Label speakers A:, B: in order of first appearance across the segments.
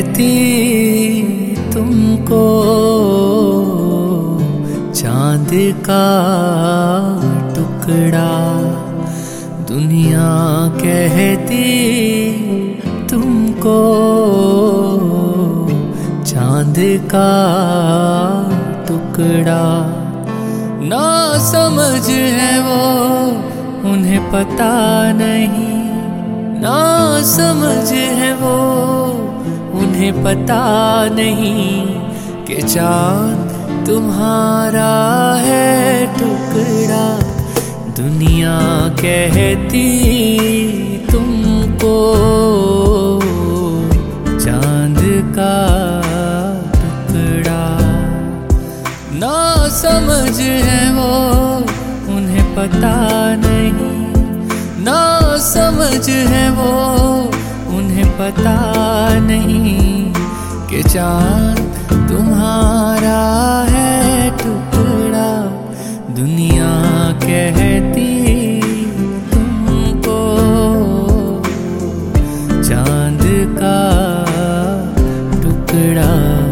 A: कहती तुमको चांद का टुकड़ा, दुनिया कहती तुमको चांद का टुकड़ा। ना समझ है वो उन्हें पता नहीं, ना समझ है वो उन्हें पता नहीं कि चाँद तुम्हारा है टुकड़ा। दुनिया कहती तुमको चाँद का टुकड़ा। ना समझ है वो उन्हें पता नहीं, ना समझ है वो उन्हें पता नहीं कि चाँद तुम्हारा है टुकड़ा। दुनिया कहती तुमको चाँद का टुकड़ा।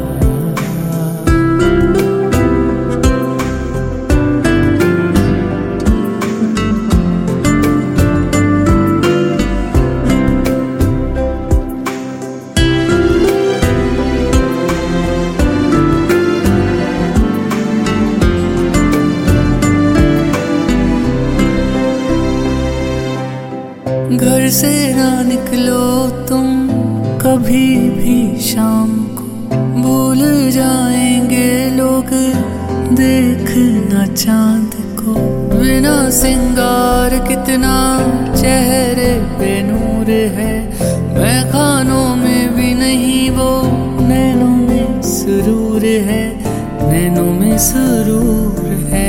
A: घर से ना निकलो तुम कभी भी शाम को, भूल जाएंगे लोग देखना चांद को। बिना सिंगार कितना चेहरे पे नूर है, मैं खानों में भी नहीं वो नैनों में सुरूर है, नैनों में सुरूर है।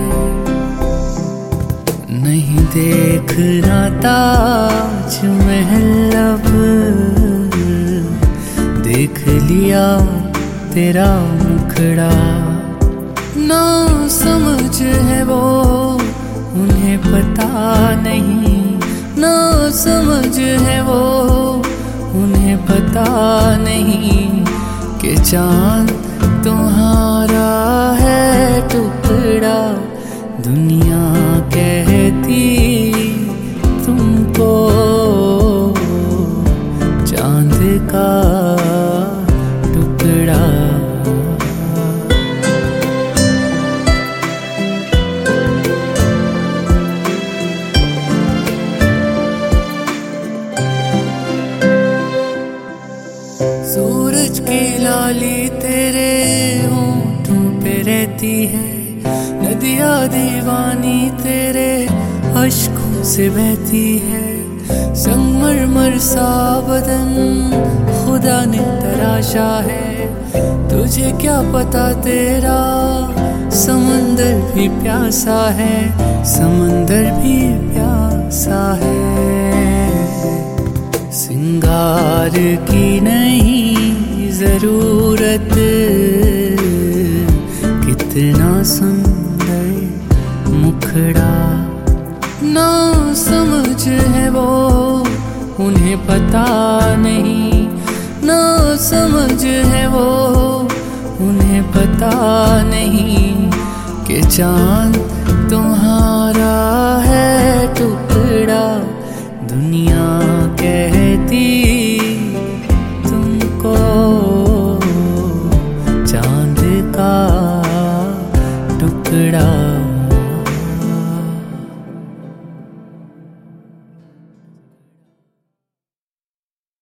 A: नहीं देखना ताज महल अब देख लिया तेरा मुखड़ा। ना समझ है वो उन्हें पता नहीं, ना समझ है वो उन्हें पता नहीं कि चाँद तुम्हारा है टुकड़ा। दुनिया कहती तुमको चांद का टुकड़ा। सूरज की लाली तेरे होठों पे रहती है, नदियाँ दीवानी तेरे अश्कों से बहती है। संगमरमर सा बदन खुदा ने तराशा है, तुझे क्या पता तेरा समंदर भी प्यासा है, समंदर भी प्यासा है। सिंगार की नहीं जरूरत, कितना सुंदर मुखड़ा। ना समझ है वो उन्हें पता नहीं, ना समझ है वो उन्हें पता नहीं कि चाँद तुम्हारा है टुकड़ा। दुनिया कहती तुमको चाँद का टुकड़ा।